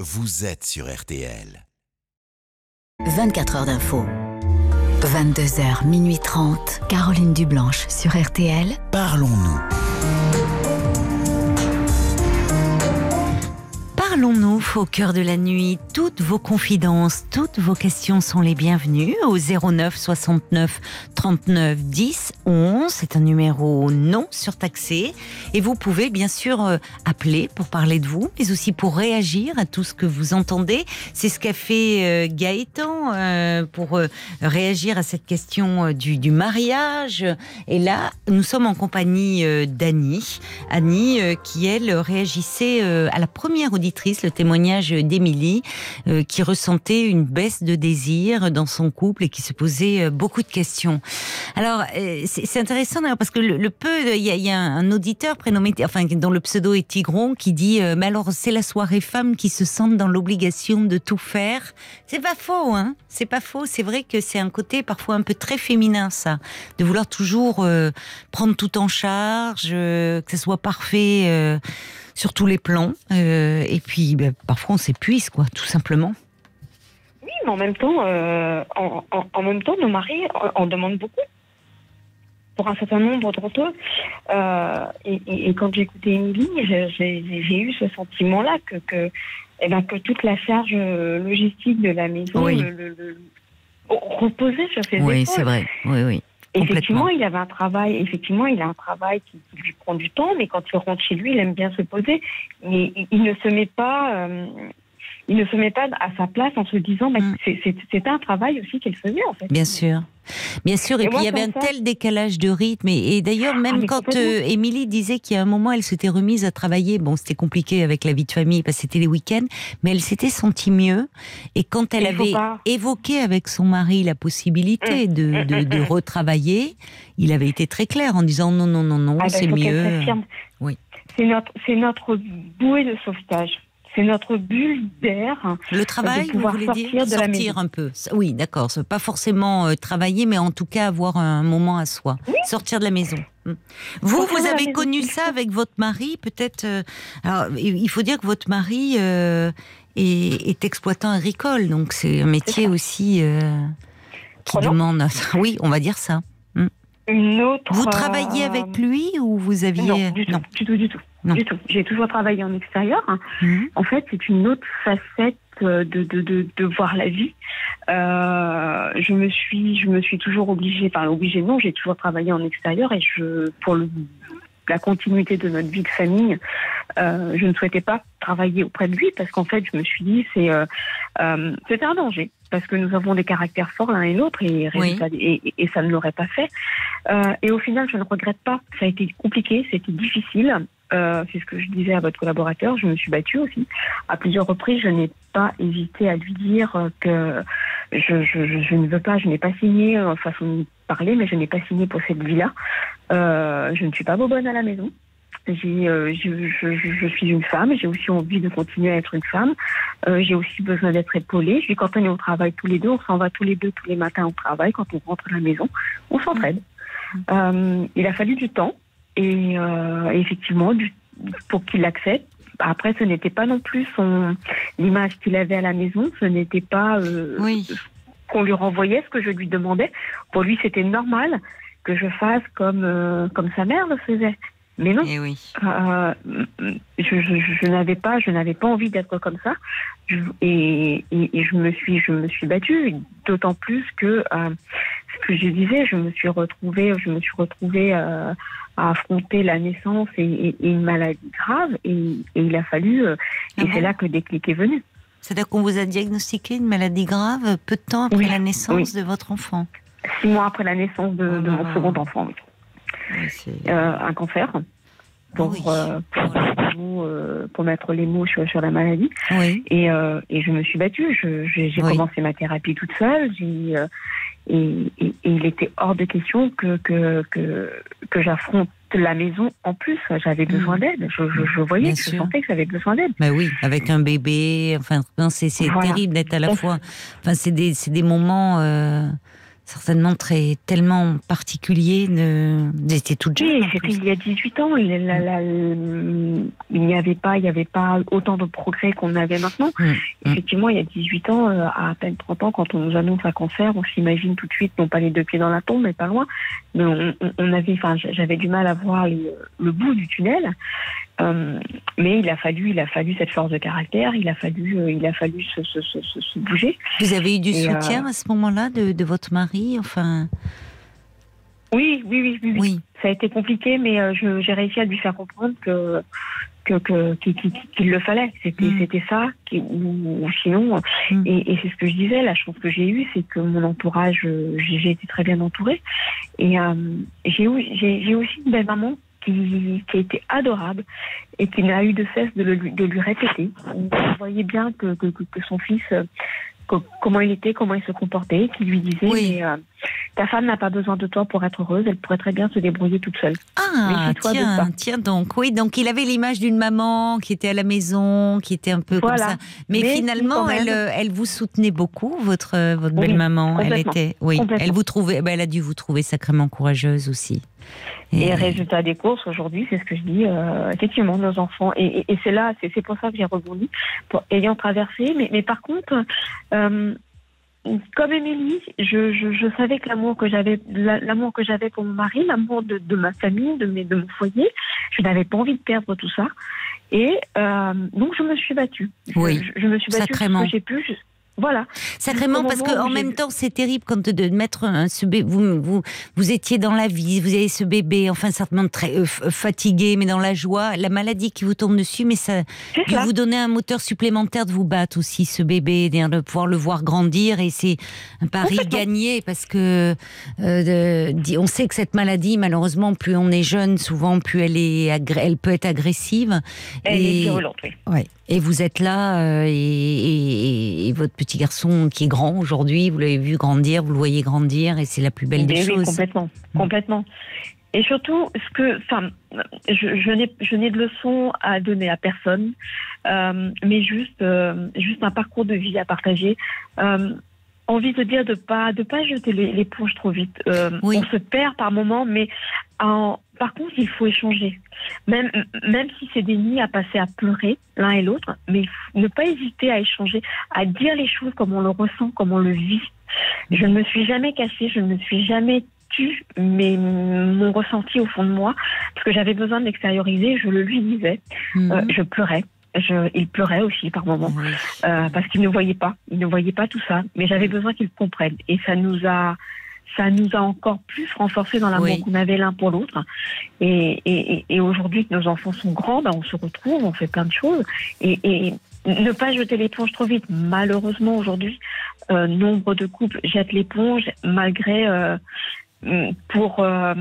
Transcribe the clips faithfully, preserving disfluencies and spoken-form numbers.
vous êtes sur R T L. vingt-quatre heures d'info. vingt-deux heures, minuit trente. Caroline Dublanche sur R T L. Parlons-nous. Parlons-nous au cœur de la nuit. Toutes vos confidences, toutes vos questions sont les bienvenues au zéro neuf soixante-neuf trente-neuf dix onze. C'est un numéro non surtaxé et vous pouvez bien sûr euh, appeler pour parler de vous, mais aussi pour réagir à tout ce que vous entendez. C'est ce qu'a fait euh, Gaëtan euh, pour euh, réagir à cette question euh, du, du mariage. Et là, nous sommes en compagnie euh, d'Annie. Annie euh, qui, elle, réagissait euh, à la première auditrice, le témoignage d'Émilie, euh, qui ressentait une baisse de désir dans son couple et qui se posait euh, beaucoup de questions. Alors, euh, c'est, c'est intéressant d'ailleurs parce que le, le peu, il y a, y a un auditeur prénommé, enfin, dont le pseudo est Tigron, qui dit euh, mais alors c'est la soirée femme qui se sentent dans l'obligation de tout faire. C'est pas faux, hein. C'est pas faux. C'est vrai que c'est un côté parfois un peu très féminin, ça, de vouloir toujours euh, prendre tout en charge, euh, que ce soit parfait. Euh, sur tous les plans, euh, et puis ben, parfois on s'épuise, quoi, tout simplement. Oui, mais en même temps, euh, en, en, en même temps, nos maris en, en demandent beaucoup pour un certain nombre d'entre eux. Euh, et, et, et quand j'ai écouté Émilie, j'ai, j'ai, j'ai eu ce sentiment-là que, que, eh ben, que toute la charge logistique de la maison oui. le, le, le, reposait sur ses oui, épaules. Oui, c'est vrai. Oui, oui. Effectivement, il avait un travail. Effectivement, il a un travail qui, qui lui prend du temps, mais quand il rentre chez lui, il aime bien se poser. Mais il, il ne se met pas, euh, il ne se met pas à sa place en se disant, bah, mm. c'est, c'est, c'était un travail aussi qu'elle faisait en fait. Bien sûr. Bien sûr, et, et puis moi, il y avait un ça... tel décalage de rythme, et, et d'ailleurs même ah, quand euh, Émilie disait qu'il y a un moment elle s'était remise à travailler, bon c'était compliqué avec la vie de famille parce que c'était les week-ends, mais elle s'était sentie mieux, et quand elle il avait évoqué avec son mari la possibilité mmh. de, de, de retravailler, il avait été très clair en disant non, non, non, non, ah, c'est ben, mieux. Oui. C'est notre, c'est notre bouée de sauvetage. C'est notre bulle d'air. Le travail, de pouvoir vous voulez sortir dire de sortir la maison. un peu. Oui, d'accord. Pas forcément euh, travailler, mais en tout cas avoir un moment à soi. Oui. Sortir de la maison. Vous, sortir vous avez connu ça avec votre mari, peut-être. Euh, alors, il faut dire que votre mari euh, est, est exploitant agricole, donc c'est un métier c'est aussi euh, qui oh demande. Oui, on va dire ça. Une autre. Vous travailliez euh... avec lui ou vous aviez non, du tout, non. du tout, du tout. Non. Du tout. J'ai toujours travaillé en extérieur. Mmh. En fait, c'est une autre facette de, de, de, de voir la vie. Euh, je me suis, je me suis toujours obligée, enfin obligée non, j'ai toujours travaillé en extérieur et je, pour le, la continuité de notre vie de famille, euh, je ne souhaitais pas travailler auprès de lui parce qu'en fait, je me suis dit, c'est, euh, euh, c'était un danger. Parce que nous avons des caractères forts l'un et l'autre et, oui. et, et ça ne l'aurait pas fait. Euh, et au final, je ne regrette pas. Ça a été compliqué, c'était difficile. Euh, c'est ce que je disais à votre collaborateur. Je me suis battue aussi. À plusieurs reprises, je n'ai pas hésité à lui dire que je, je, je, je ne veux pas, je n'ai pas signé, en façon de parler, mais je n'ai pas signé pour cette vie-là. Euh, je ne suis pas bobonne à la maison. J'ai, euh, je, je, je suis une femme, j'ai aussi envie de continuer à être une femme. Euh, j'ai aussi besoin d'être épaulée. Puis quand on est au travail tous les deux, on s'en va tous les deux tous les matins au travail. Quand on rentre à la maison, on s'entraide. Mmh. Euh, il a fallu du temps et euh, effectivement du, pour qu'il l'accepte. Après, ce n'était pas non plus son l'image qu'il avait à la maison. Ce n'était pas euh, oui. qu'on lui renvoyait ce que je lui demandais. Pour lui, c'était normal que je fasse comme euh, comme sa mère le faisait. Mais non, et oui. euh, je, je, je n'avais pas, je n'avais pas envie d'être comme ça, je, et, et, et je me suis, je me suis battue. D'autant plus que euh, ce que je disais, je me suis retrouvée, je me suis retrouvée euh, à affronter la naissance et, et, et une maladie grave, et, et il a fallu, euh, et ah c'est bon là que le déclic est venu. C'est-à-dire qu'on vous a diagnostiqué une maladie grave peu de temps après oui. la naissance oui. de votre enfant. Six mois après la naissance de, oh de mon second enfant. Oui. Oui, c'est... Euh, un cancer pour, oui. euh, pour, pour, euh, pour mettre les mots sur, sur la maladie oui. et, euh, et je me suis battue je, j'ai, j'ai oui. commencé ma thérapie toute seule j'ai, euh, et, et, et il était hors de question que, que, que, que j'affronte la maison en plus. J'avais besoin mmh. d'aide, je, je, je voyais Bien que sûr. je sentais que j'avais besoin d'aide. Bah oui, avec un bébé, enfin non, c'est, c'est voilà. terrible d'être à la fois, enfin c'est des, c'est des moments euh... certainement très, tellement particulier. De... Vous étiez toute jeune. Oui, c'était il y a dix-huit ans. La, la, la, il n'y avait pas, il n'y avait pas autant de progrès qu'on avait maintenant. Mmh. Effectivement, il y a dix-huit ans, à à peine trente ans, quand on nous annonce un cancer, on s'imagine tout de suite, non pas les deux pieds dans la tombe, mais pas loin. Mais on, on avait, enfin, j'avais du mal à voir les, le bout du tunnel. Euh, mais il a fallu, il a fallu cette force de caractère, il a fallu, euh, il a fallu se, se, se, se bouger. Vous avez eu du Et soutien euh... à ce moment-là de, de votre mari, enfin. Oui, oui, oui, oui, oui. Ça a été compliqué, mais euh, je, j'ai réussi à lui faire comprendre que que, que qu'il, qu'il, qu'il le fallait. C'était, mmh. c'était ça, qui, ou, ou sinon. Mmh. Et, et c'est ce que je disais. La chance que j'ai eue, c'est que mon entourage, j'ai, j'ai été très bien entourée. Et euh, j'ai eu, j'ai, j'ai aussi une belle maman. Qui, qui a été adorable et qui n'a eu de cesse de, le, de lui répéter. Vous voyez bien que, que, que son fils, que, comment il était, comment il se comportait, qui lui disait oui. mais, euh, ta femme n'a pas besoin de toi pour être heureuse, elle pourrait très bien se débrouiller toute seule. Ah, tiens, tiens donc, oui, donc il avait l'image d'une maman qui était à la maison, qui était un peu voilà. comme ça. Mais, mais finalement, elle, elle vous soutenait beaucoup, votre, votre oui, belle-maman. Elle était, oui, elle vous trouvait, ben, elle a dû vous trouver sacrément courageuse aussi. Et, et résultat des courses, aujourd'hui, c'est ce que je dis, euh, effectivement, nos enfants, et, et, et c'est là, c'est, c'est pour ça que j'ai rebondi, pour, ayant traversé, mais, mais par contre, euh, comme Émilie, je, je, je savais que l'amour que j'avais, l'amour que j'avais pour mon mari, l'amour de, de ma famille, de, mes, de mon foyer, je n'avais pas envie de perdre tout ça, et euh, donc je me suis battue. Oui, je, je me suis battue sacrément. Parce que j'ai pu... Je, Voilà. Sacrément, parce qu'en même temps, c'est terrible quand de mettre un, ce bébé, vous, vous, vous étiez dans la vie, vous avez ce bébé, enfin, certainement très euh, fatigué, mais dans la joie, la maladie qui vous tombe dessus, mais ça doit vous donner un moteur supplémentaire de vous battre aussi, ce bébé, de pouvoir le voir grandir, et c'est un pari gagné, parce que euh, de, on sait que cette maladie, malheureusement, plus on est jeune, souvent, plus elle, est, elle peut être agressive. Elle et, est virulente, oui. Ouais. Et vous êtes là, euh, et, et, et votre petit garçon qui est grand aujourd'hui, vous l'avez vu grandir, vous le voyez grandir, et c'est la plus belle des oui, choses. Complètement, complètement. Et surtout, ce que, enfin, je, je n'ai, je n'ai de leçons à donner à personne, euh, mais juste, euh, juste un parcours de vie à partager. Euh, envie de dire de pas, de pas jeter l'éponge trop vite. Euh, oui. On se perd par moments, mais en, par contre, il faut échanger. Même, même si c'est des nuits à passer à pleurer l'un et l'autre, mais ne pas hésiter à échanger, à dire les choses comme on le ressent, comme on le vit. Je ne me suis jamais cachée, je ne me suis jamais tue, mais mon ressenti au fond de moi, parce que j'avais besoin de l'extérioriser, je le lui disais. Mmh. Euh, je pleurais. Je, il pleurait aussi par moments, oui. euh, parce qu'il ne voyait pas, il ne voyait pas tout ça, mais j'avais besoin qu'il comprenne, et ça nous a, ça nous a encore plus renforcé dans l'amour oui. qu'on avait l'un pour l'autre, et, et, et aujourd'hui que nos enfants sont grands, ben on se retrouve, on fait plein de choses, et, et ne pas jeter l'éponge trop vite. Malheureusement aujourd'hui, euh, nombre de couples jettent l'éponge malgré, euh, pour, euh,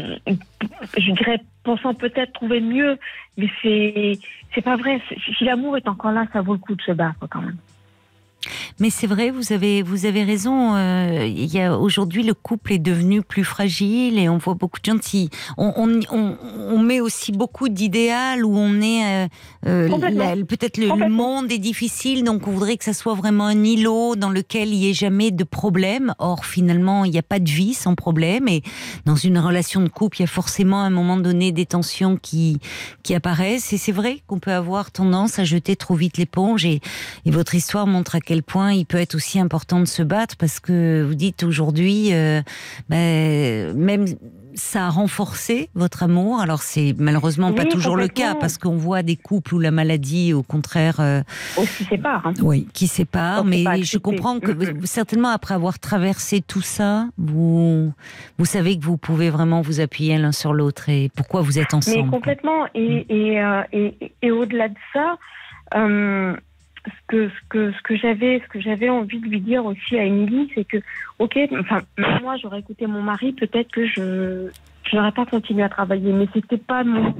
je dirais, pensant peut-être trouver mieux, mais c'est c'est pas vrai. Si l'amour est encore là, ça vaut le coup de se battre quand même. Mais c'est vrai, vous avez, vous avez raison. Euh, il y a, aujourd'hui, le couple est devenu plus fragile et on voit beaucoup de gens qui... On, on, on, on met aussi beaucoup d'idéal où on est... Euh, euh, la, peut-être le, le monde est difficile, donc on voudrait que ça soit vraiment un îlot dans lequel il n'y ait jamais de problème. Or, finalement, il n'y a pas de vie sans problème. Et dans une relation de couple, il y a forcément à un moment donné des tensions qui, qui apparaissent. Et c'est vrai qu'on peut avoir tendance à jeter trop vite l'éponge. Et, et votre histoire montre à quel point il peut être aussi important de se battre, parce que vous dites aujourd'hui, euh, ben, même ça a renforcé votre amour. Alors c'est malheureusement oui, pas toujours le cas, parce qu'on voit des couples où la maladie, au contraire, euh, oh, qui sépare. Hein. Oui, qui sépare. Mais je comprends que mm-hmm. certainement après avoir traversé tout ça, vous vous savez que vous pouvez vraiment vous appuyer l'un sur l'autre et pourquoi vous êtes ensemble. Mais complètement. Et, et, euh, et, et, et au-delà de ça. Euh, Ce que, ce que, ce que j'avais, ce que j'avais envie de lui dire aussi à Émilie, c'est que, ok, enfin, moi, j'aurais écouté mon mari, peut-être que je, je n'aurais pas continué à travailler, mais c'était pas mon.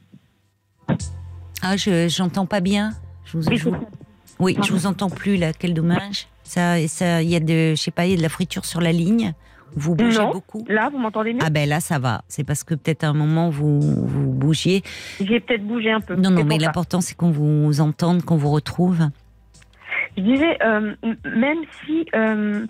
Ah, je, j'entends pas bien. Je vous, je vous... Oui, je vous entends plus là. Quel dommage. Ça, ça, il y a de, je sais pas, il y a de la friture sur la ligne. Vous bougez non, beaucoup. Là, vous m'entendez mieux ? Ah ben là, ça va. C'est parce que peut-être à un moment vous vous bougiez. J'ai peut-être bougé un peu. Non, non, mais l'important c'est qu'on vous entende, qu'on vous retrouve. Je disais, euh, même si, euh,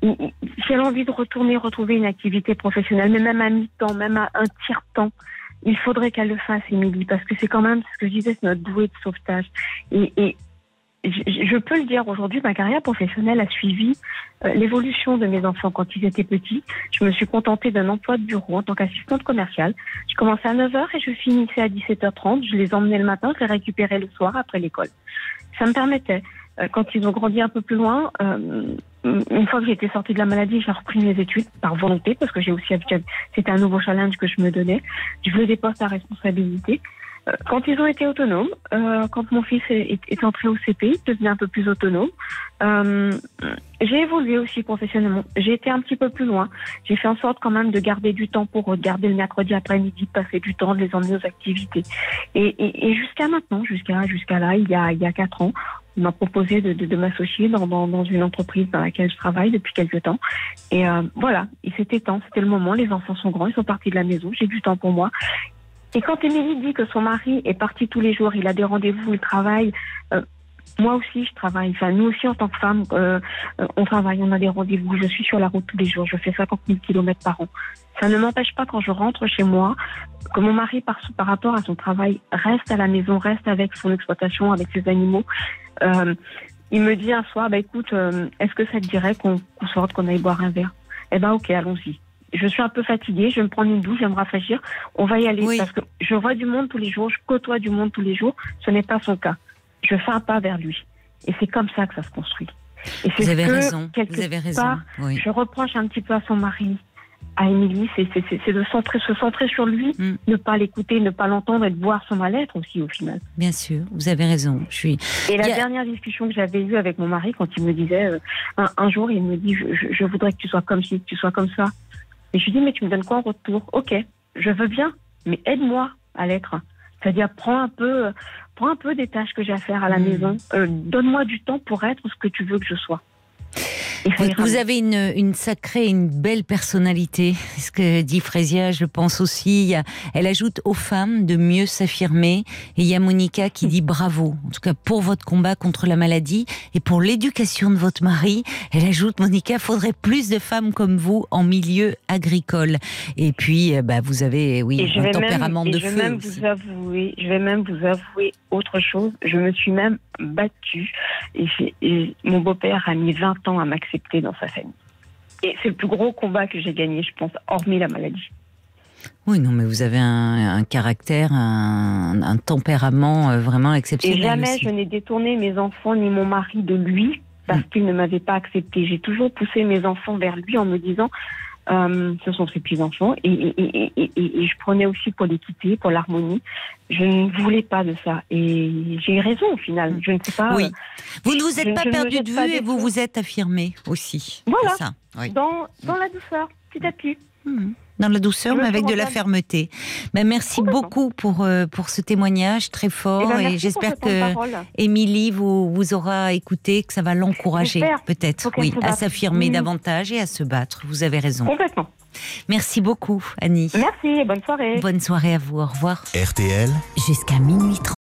si elle a envie de retourner, retrouver une activité professionnelle, mais même à mi-temps, même à un tiers-temps, il faudrait qu'elle le fasse, Émilie, parce que c'est quand même ce que je disais, c'est notre bouée de sauvetage. Et, et je, je peux le dire aujourd'hui, ma carrière professionnelle a suivi euh, l'évolution de mes enfants quand ils étaient petits. Je me suis contentée d'un emploi de bureau en tant qu'assistante commerciale. Je commençais à neuf heures et je finissais à dix-sept heures trente. Je les emmenais le matin, je les récupérais le soir après l'école. Ça me permettait, euh, quand ils ont grandi un peu plus loin, euh, une fois que j'étais sortie de la maladie, j'ai repris mes études par volonté, parce que j'ai aussi habitué, c'était un nouveau challenge que je me donnais. Je voulais des postes à responsabilité. Euh, quand ils ont été autonomes, euh, quand mon fils est, est entré au C P, il devenait un peu plus autonome. Euh, j'ai évolué aussi professionnellement. J'ai été un petit peu plus loin. J'ai fait en sorte quand même de garder du temps pour eux, de garder le mercredi après-midi, de passer du temps, de les emmener aux activités. Et, et, et jusqu'à maintenant, jusqu'à jusqu'à là, il y a il y a quatre ans, on m'a proposé de, de, de m'associer dans, dans, dans une entreprise dans laquelle je travaille depuis quelques temps. Et euh, voilà, et c'était temps, c'était le moment. Les enfants sont grands, ils sont partis de la maison. J'ai du temps pour moi. Et quand Émilie dit que son mari est parti tous les jours, il a des rendez-vous, il travaille, euh, moi aussi je travaille. Enfin, nous aussi en tant que femmes, euh, euh, on travaille, on a des rendez-vous. Je suis sur la route tous les jours, je fais cinquante mille kilomètres par an. Ça ne m'empêche pas, quand je rentre chez moi, que mon mari, par, par rapport à son travail, reste à la maison, reste avec son exploitation, avec ses animaux. Euh, il me dit un soir, bah écoute, euh, est-ce que ça te dirait qu'on, qu'on sorte, qu'on aille boire un verre? Eh ben ok, allons-y. Je suis un peu fatiguée, je vais me prendre une douche, je vais me rafraîchir. On va y aller, oui. Parce que je vois du monde tous les jours, je côtoie du monde tous les jours. Ce n'est pas son cas. Je fais un pas vers lui. Et c'est comme ça que ça se construit. Et c'est vous avez que, raison. Vous avez raison. Part, oui. Je reproche un petit peu à son mari, à Émilie, c'est, c'est, c'est, c'est de centrer, se centrer sur lui, mm. ne pas l'écouter, ne pas l'entendre et de voir son mal-être aussi au final. Bien sûr, vous avez raison. Je suis. Et la a... dernière discussion que j'avais eue avec mon mari, quand il me disait, euh, un, un jour, il me dit, je, je, je voudrais que tu sois comme ci, que tu sois comme ça. Et je lui dis, mais tu me donnes quoi en retour? Ok, je veux bien, mais aide-moi à l'être. C'est-à-dire, prends un peu, prends un peu des tâches que j'ai à faire à la mmh. maison. Euh, donne-moi du temps pour être ce que tu veux que je sois. Vous, vous avez une, une sacrée, une belle personnalité. Ce que dit Frésia, je pense aussi. Elle ajoute aux femmes de mieux s'affirmer. Et il y a Monica qui dit bravo. En tout cas, pour votre combat contre la maladie et pour l'éducation de votre mari. Elle ajoute, Monica, faudrait plus de femmes comme vous en milieu agricole. Et puis, bah, vous avez, oui, un tempérament même, de et je feu. Vais même vous avouer, je vais même vous avouer autre chose. Je me suis même battue. Et, et mon beau-père a mis vingt ans à m'accepter dans sa famille. Et c'est le plus gros combat que j'ai gagné, je pense, hormis la maladie. Oui, non, mais vous avez un, un caractère, un, un tempérament euh, vraiment exceptionnel. Et jamais aussi. Je n'ai détourné mes enfants ni mon mari de lui parce mmh. qu'il ne m'avait pas accepté. J'ai toujours poussé mes enfants vers lui en me disant euh, ce sont ses petits-enfants et, et, et, et, et, et je prenais aussi pour l'équité, pour l'harmonie. Je ne voulais pas de ça. Et j'ai eu raison au final. Je ne sais pas. Oui. Vous ne vous êtes je, pas je perdu de vue et vous choses. vous êtes affirmé aussi. Voilà. C'est ça. Oui. Dans, dans la douceur, petit à petit. Mmh. Dans la douceur, mais avec de la fermeté. Ben, merci beaucoup pour, euh, pour ce témoignage très fort. Et, ben, et j'espère que Émilie vous, vous aura écouté, que ça va l'encourager peut-être oui, à s'affirmer mmh. davantage et à se battre. Vous avez raison. Complètement. Merci beaucoup, Annie. Merci et bonne soirée. Bonne soirée à vous. Au revoir. R T L. Jusqu'à minuit trente.